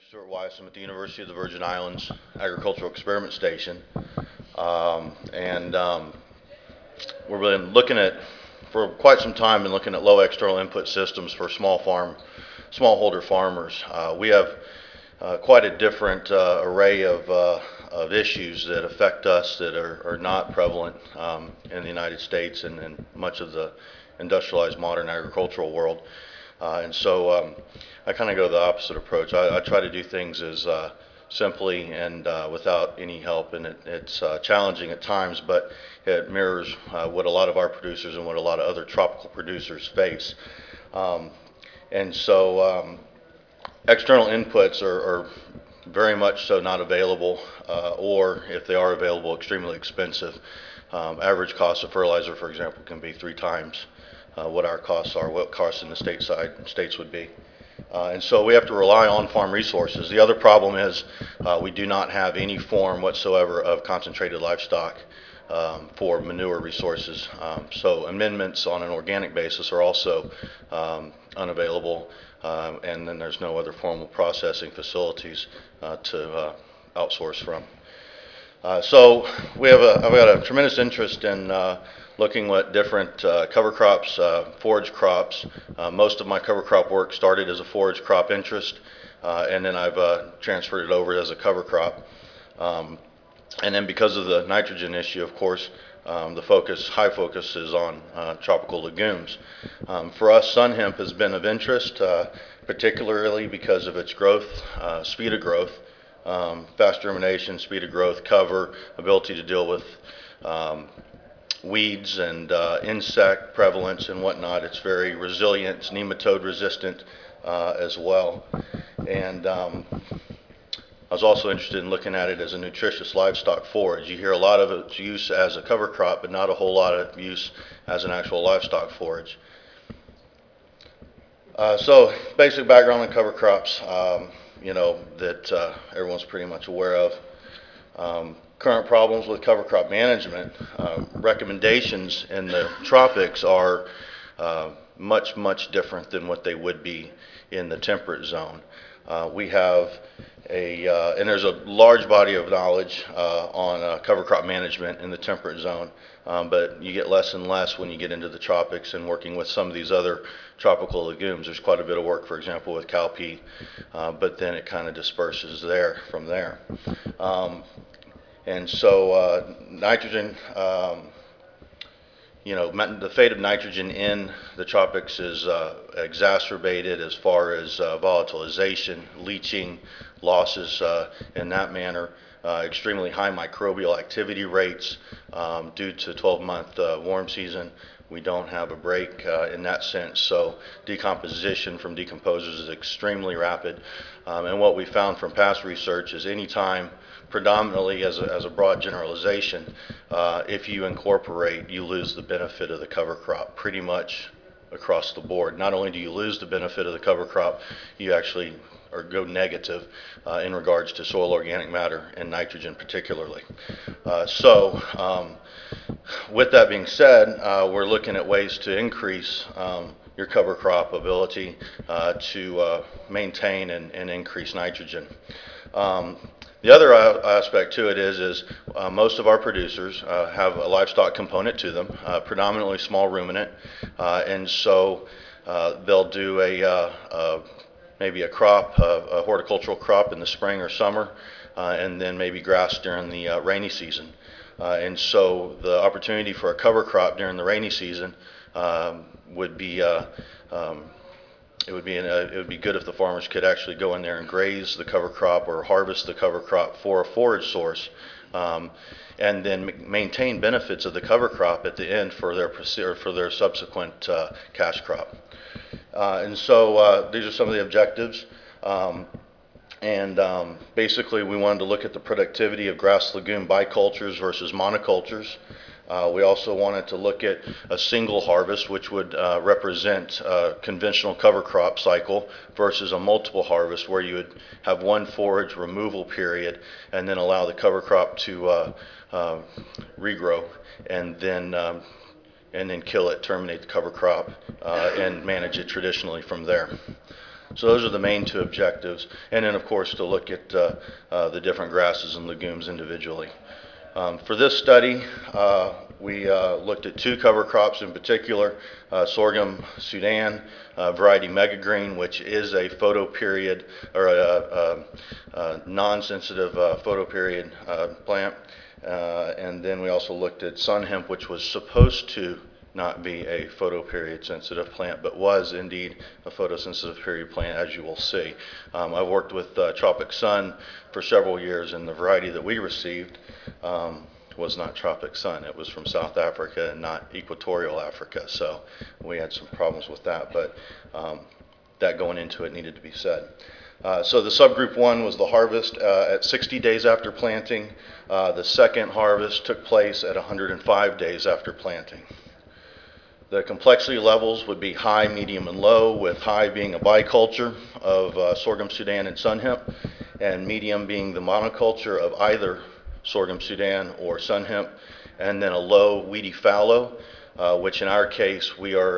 Stuart Weiss. I'm at the University of the Virgin Islands Agricultural Experiment Station. And We've been looking at, for quite some time, been looking at low external input systems for smallholder farmers. We have quite a different array of issues that affect us that are not prevalent in the United States and much of the industrialized modern agricultural world. I kind of go the opposite approach. I try to do things as simply and without any help, and it's challenging at times, but it mirrors what a lot of our producers and what a lot of other tropical producers face. Um, and so External inputs are very much so not available, or if they are available, extremely expensive. Average cost of fertilizer, for example, can be 3 times what our costs are, what costs in the states would be. And so we have to rely on farm resources. The other problem is we do not have any form whatsoever of concentrated livestock for manure resources. So amendments on an organic basis are also unavailable, and then there's no other formal processing facilities to outsource from. So I've got a tremendous interest in looking at different cover crops, forage crops. Most of my cover crop work started as a forage crop interest, and then I've transferred it over as a cover crop. And then because of the nitrogen issue, of course, high focus is on tropical legumes. For us, sun hemp has been of interest, particularly because of its growth, speed of growth, fast germination, speed of growth, cover, ability to deal with weeds and insect prevalence and whatnot. It's very resilient, it's nematode resistant as well. And I was also interested in looking at it as a nutritious livestock forage. You hear a lot of its use as a cover crop, but not a whole lot of use as an actual livestock forage. So basic background on cover crops, that everyone's pretty much aware of. Current problems with cover crop management. Recommendations in the tropics are much, much different than what they would be in the temperate zone. We have and there's a large body of knowledge on cover crop management in the temperate zone, but you get less and less when you get into the tropics and working with some of these other tropical legumes. There's quite a bit of work, for example, with cowpea, but then it kind of disperses from there. Nitrogen, the fate of nitrogen in the tropics is exacerbated as far as volatilization, leaching, losses in that manner, extremely high microbial activity rates due to 12-month warm season. We don't have a break in that sense, so decomposition from decomposers is extremely rapid. And what we found from past research is anytime, predominantly as a broad generalization, if you incorporate, you lose the benefit of the cover crop pretty much across the board. Not only do you lose the benefit of the cover crop, you actually go negative in regards to soil organic matter and nitrogen particularly. With that being said, we're looking at ways to increase your cover crop ability to maintain and increase nitrogen. The other aspect to it is most of our producers have a livestock component to them, predominantly small ruminant, and so they'll do maybe a crop, a horticultural crop in the spring or summer, and then maybe grass during the rainy season. And so the opportunity for a cover crop during the rainy season would be it would be good if the farmers could actually go in there and graze the cover crop or harvest the cover crop for a forage source, and then maintain benefits of the cover crop at the end for their subsequent cash crop. These are some of the objectives. Basically, we wanted to look at the productivity of grass legume bicultures versus monocultures. We also wanted to look at a single harvest, which would represent a conventional cover crop cycle, versus a multiple harvest, where you would have one forage removal period and then allow the cover crop to regrow, and then kill it, terminate the cover crop, and manage it traditionally from there. So those are the main two objectives. And then, of course, to look at the different grasses and legumes individually. For this study, we looked at two cover crops in particular, sorghum Sudan, variety Megagreen, which is a photoperiod or a non-sensitive photoperiod plant. And then we also looked at sun hemp, which was supposed to not be a photoperiod sensitive plant, but was indeed a photosensitive period plant, as you will see. I've worked with Tropic Sun for several years, and the variety that we received was not Tropic Sun. It was from South Africa and not Equatorial Africa, so we had some problems with that, but that going into it needed to be said. So the subgroup 1 was the harvest at 60 days after planting. The second harvest took place at 105 days after planting. The complexity levels would be high, medium, and low, with high being a biculture of sorghum Sudan and sun hemp, and medium being the monoculture of either sorghum Sudan or sun hemp, and then a low weedy fallow, which in our case we are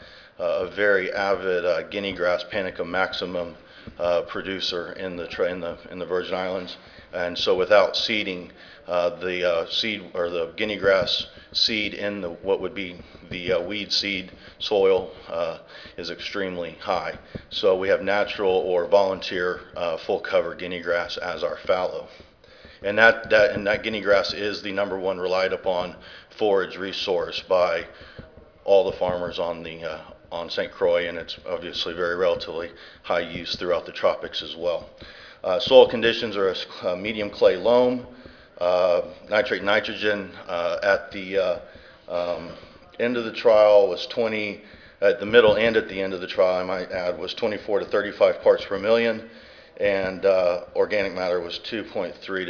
a very avid guinea grass Panicum maximum producer in the Virgin Islands, and so without seeding, the seed or the guinea grass seed in what would be the weed seed soil is extremely high. So we have natural or volunteer full cover guinea grass as our fallow. And that guinea grass is the #1 relied upon forage resource by all the farmers on St. Croix, and it's obviously very relatively high use throughout the tropics as well. Soil conditions are a medium clay loam. Nitrate nitrogen at the end of the trial was 20, at the middle and at the end of the trial, I might add, was 24 to 35 parts per million, and organic matter was 2.3 to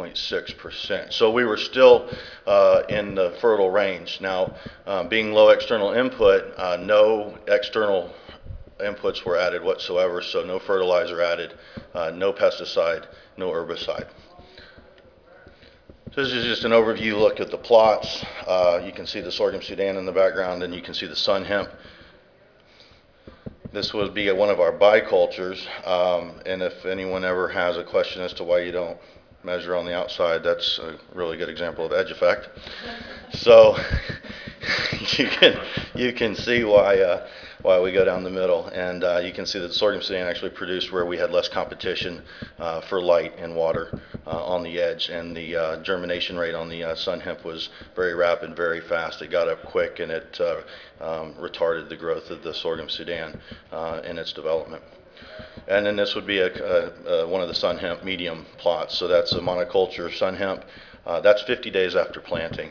2.6%. So we were still in the fertile range. Now, being low external input, no external inputs were added whatsoever, so no fertilizer added, no pesticide, no herbicide. This is just an overview look at the plots. You can see the sorghum Sudan in the background, and you can see the sun hemp. This would be one of our bicultures, and if anyone ever has a question as to why you don't measure on the outside, that's a really good example of edge effect. So you can see why we go down the middle, and you can see that the sorghum Sudan actually produced where we had less competition for light and water on the edge, and the germination rate on the sun hemp was very rapid, very fast. It got up quick, and it retarded the growth of the sorghum Sudan in its development. And then this would be one of the sun hemp medium plots. So that's a monoculture sun hemp. That's 50 days after planting.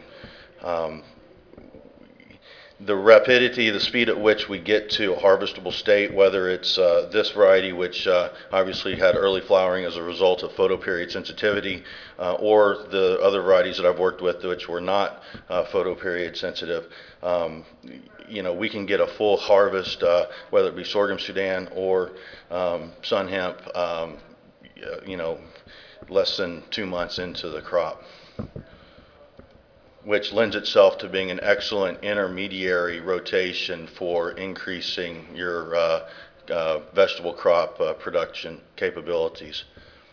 The rapidity, the speed at which we get to a harvestable state, whether it's this variety, which obviously had early flowering as a result of photoperiod sensitivity, or the other varieties that I've worked with, which were not photoperiod sensitive, we can get a full harvest, whether it be sorghum Sudan or sun hemp, less than 2 months into the crop, which lends itself to being an excellent intermediary rotation for increasing your vegetable crop production capabilities.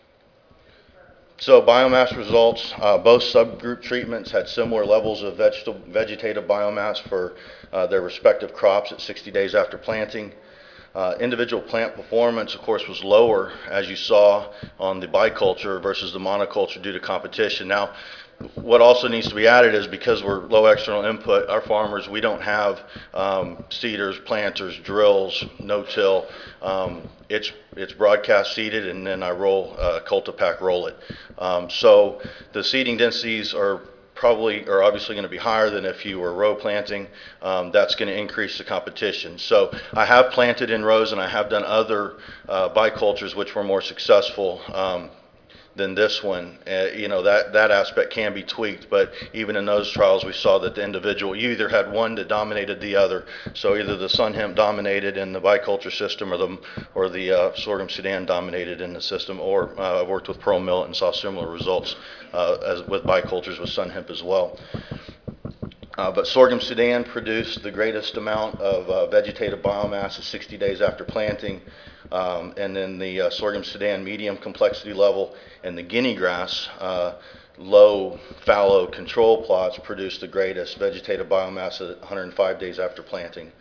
So biomass results, both subgroup treatments had similar levels of vegetative biomass for their respective crops at 60 days after planting. Individual plant performance, of course, was lower, as you saw on the biculture versus the monoculture due to competition. Now, what also needs to be added is because we're low external input, our farmers, we don't have seeders, planters, drills, no-till. It's broadcast seeded, and then I roll Cultipack roll it. So the seeding densities are obviously going to be higher than if you were row planting. That's going to increase the competition. So I have planted in rows, and I have done other bicultures which were more successful than this one. That aspect can be tweaked, but even in those trials we saw that the individual, you either had one that dominated the other. So either the sun hemp dominated in the biculture system, or the sorghum Sudan dominated in the system, or I've worked with pearl millet and saw similar results as with bicultures with sun hemp as well. But sorghum Sudan produced the greatest amount of vegetative biomass at 60 days after planting. And then the sorghum Sudan medium complexity level and the Guinea grass low fallow control plots produced the greatest vegetative biomass at 105 days after planting.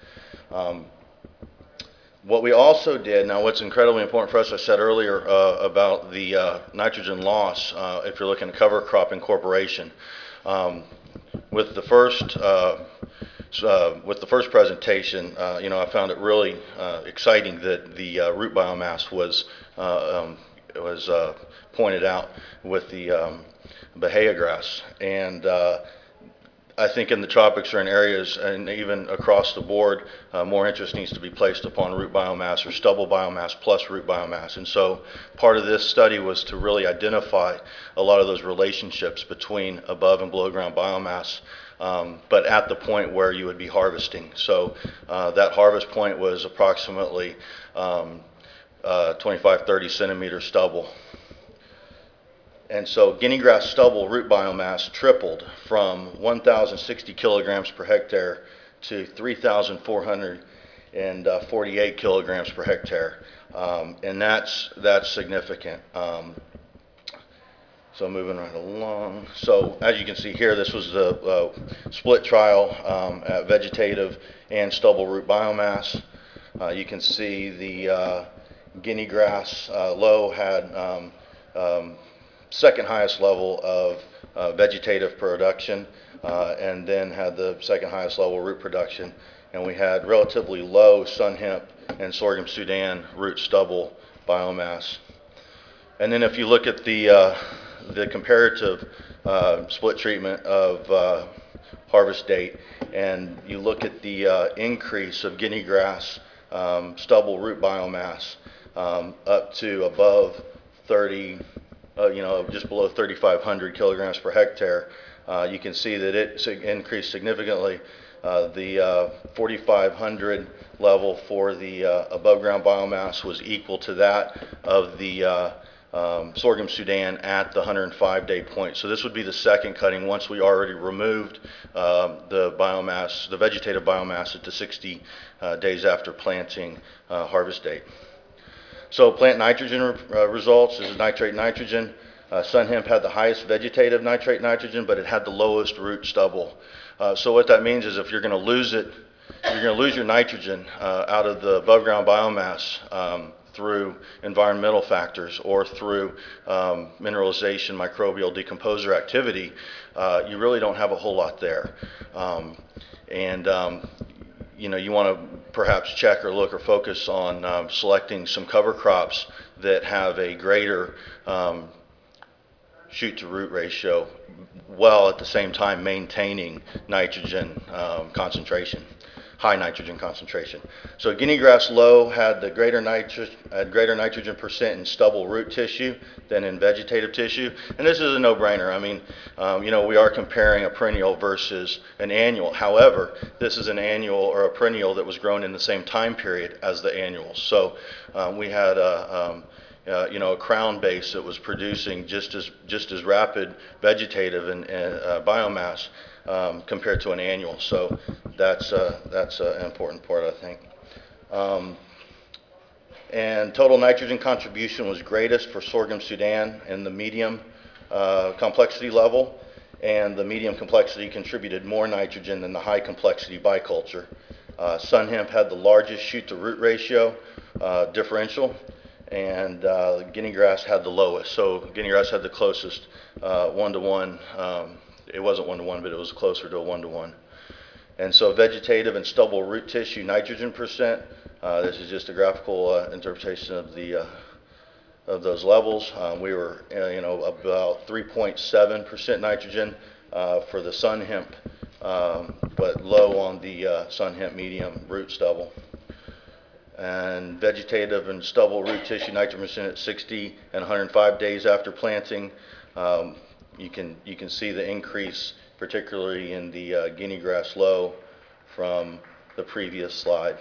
What we also did, now what's incredibly important for us, I said earlier about the nitrogen loss, if you're looking at cover crop incorporation. With the first presentation, I found it really exciting that the root biomass was pointed out with the Bahia grass. And I think in the tropics or in areas and even across the board, more interest needs to be placed upon root biomass or stubble biomass plus root biomass. And so part of this study was to really identify a lot of those relationships between above and below ground biomass, but at the point where you would be harvesting. So that harvest point was approximately 25-30 centimeter stubble. And so Guinea grass stubble root biomass tripled from 1,060 kilograms per hectare to 3,448 kilograms per hectare. And that's significant. So moving right along. So as you can see here, this was the split trial at vegetative and stubble root biomass. You can see the Guinea grass low had second highest level of vegetative production, and then had the second highest level root production. And we had relatively low sun hemp and sorghum Sudan root stubble biomass. And then if you look at the comparative split treatment of harvest date, and you look at the increase of Guinea grass stubble root biomass up to above 30, just below 3,500 kilograms per hectare, you can see that it increased significantly. The 4,500 level for the above ground biomass was equal to that of the sorghum Sudan at the 105-day point. So this would be the second cutting once we already removed the biomass, the vegetative biomass at the 60 days after planting harvest date. So plant nitrogen results, this is nitrate nitrogen. Sun hemp had the highest vegetative nitrate nitrogen, but it had the lowest root stubble. So what that means is if you're going to lose it, you're going to lose your nitrogen out of the above ground biomass through environmental factors or through mineralization, microbial decomposer activity, you really don't have a whole lot there. You want to perhaps check or look or focus on selecting some cover crops that have a greater shoot to root ratio, while at the same time maintaining nitrogen concentration, high nitrogen concentration. So Guinea grass low had the greater nitrogen percent in stubble root tissue than in vegetative tissue, and this is a no-brainer. I mean, we are comparing a perennial versus an annual. However, this is an annual or a perennial that was grown in the same time period as the annuals. So we had a crown base that was producing just as rapid vegetative and biomass compared to an annual. So that's an important part, I think. And total nitrogen contribution was greatest for sorghum Sudan in the medium complexity level, and the medium complexity contributed more nitrogen than the high complexity biculture. Sun hemp had the largest shoot to root ratio differential, and Guinea grass had the lowest. So Guinea grass had the closest 1-to-1. It wasn't 1-to-1, but it was closer to a 1-to-1. And so vegetative and stubble root tissue nitrogen percent. This is just a graphical interpretation of the of those levels. We were about 3.7% nitrogen for the sun hemp, but low on the sun hemp medium root stubble. And vegetative and stubble root tissue nitrogen percent at 60 and 105 days after planting. You can see the increase, particularly in the Guinea grass low from the previous slide.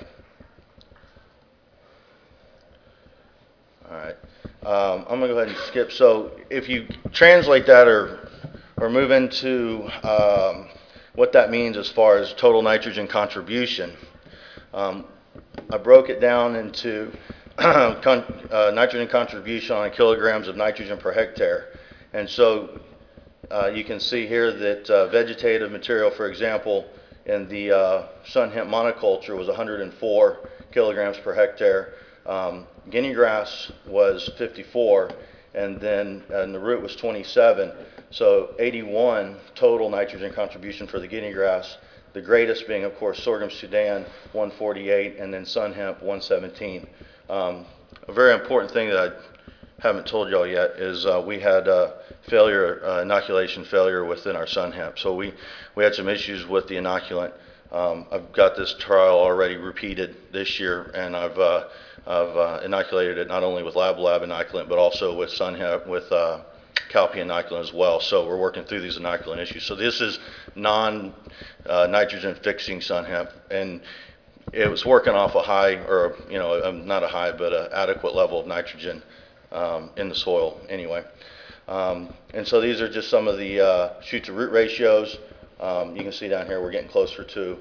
All right, I'm going to go ahead and skip. So if you translate that or move into what that means as far as total nitrogen contribution, I broke it down into nitrogen contribution on kilograms of nitrogen per hectare. And so you can see here that vegetative material, for example, in the sun hemp monoculture was 104 kilograms per hectare. Guinea grass was 54, and then the root was 27. So 81 total nitrogen contribution for the guinea grass. The greatest being, of course, sorghum Sudan, 148, and then sun hemp, 117. A very important thing that I haven't told y'all yet is we had inoculation failure within our sun hemp. So we had some issues with the inoculant. I've got this trial already repeated this year, and I've inoculated it not only with Lab inoculant, but also with sun hemp, with Calpi inoculant as well. So we're working through these inoculant issues. So this is non-nitrogen fixing sun hemp, and it was working off a high, or not a high, but an adequate level of nitrogen in the soil anyway. And so these are just some of the shoot to root ratios. You can see down here we're getting closer to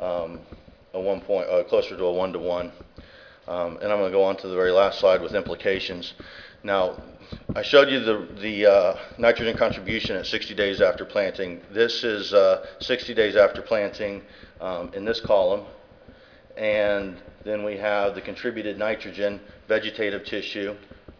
closer to a 1-to-1. And I'm going to go on to the very last slide with implications. Now, I showed you the nitrogen contribution at 60 days after planting. This is 60 days after planting in this column. And then we have the contributed nitrogen vegetative tissue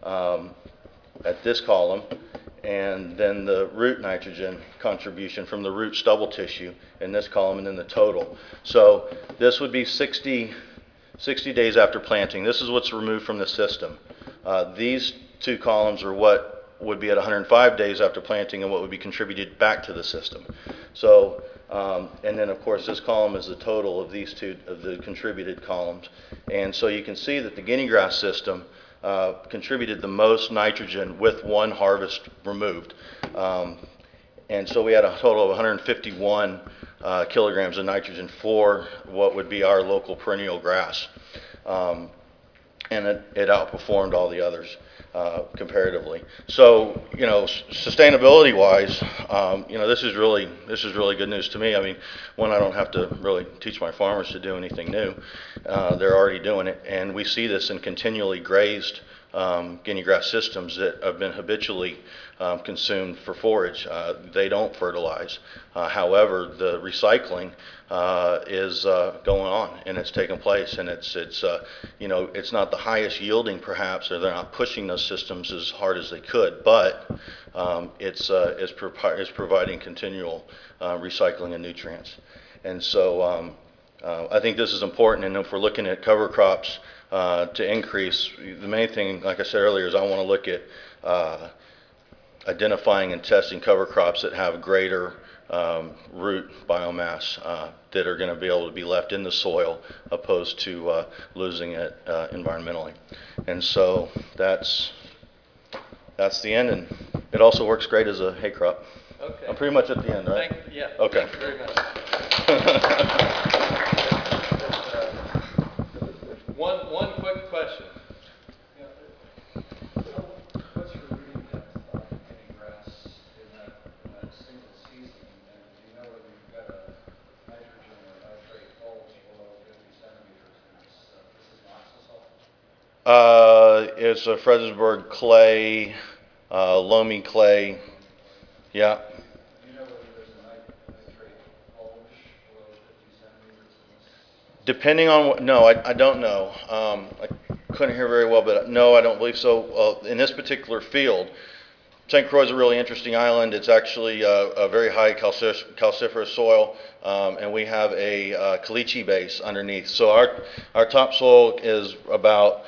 at this column, and then the root nitrogen contribution from the root stubble tissue in this column, and then the total. So this would be 60 days after planting. This is what's removed from the system. These two columns are what would be at 105 days after planting and what would be contributed back to the system. So, and then of course this column is the total of these two, of the contributed columns. And so you can see that the guinea grass system contributed the most nitrogen with one harvest removed. And so we had a total of 151 kilograms of nitrogen for what would be our local perennial grass. And it outperformed all the others comparatively. So, sustainability wise, this is really good news to me. I mean, one, I don't have to really teach my farmers to do anything new. They're already doing it, and we see this in continually grazed guinea grass systems that have been habitually consumed for forage. They don't fertilize. However, the recycling is going on, and it's taking place, and it's not the highest yielding perhaps, or they're not pushing those systems as hard as they could, but it's providing continual recycling of nutrients. And so I think this is important, and if we're looking at cover crops to increase, the main thing, like I said earlier, is I want to look at identifying and testing cover crops that have greater root biomass that are going to be able to be left in the soil opposed to losing it environmentally. And so that's the end, and it also works great as a hay crop. Okay. I'm pretty much at the end, right? Yeah. Okay. Thank you very much. One quick question. What's your rooting depth on guinea grass in that single season? And do you know whether you've got a nitrogen or nitrate bulge below 50 centimeters? And this is oxazole? It's a Fredericksburg clay, loamy clay. Yeah. Do you know whether there's a nitrate bulge below 50 centimeters? Depending on what, no, I don't know. I couldn't hear very well, but no, I don't believe so. In this particular field, St. Croix is a really interesting island. It's actually a very high calciferous soil, and we have a caliche base underneath. So our topsoil is about,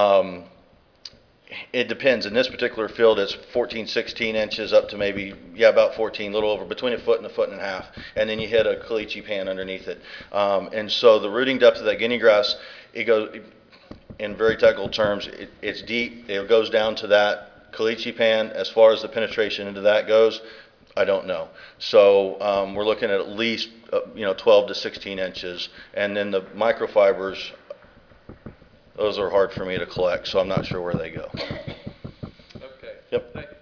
it depends. In this particular field, it's 14, 16 inches up to maybe, about 14, a little over, between a foot and a foot and a half. And then you hit a caliche pan underneath it. And so the rooting depth of that guinea grass, it goes, in very technical terms, it's deep. It goes down to that caliche pan. As far as the penetration into that goes, I don't know. So we're looking at least 12 to 16 inches. And then the microfibers, those are hard for me to collect, so I'm not sure where they go. Okay. Yep. Thank you.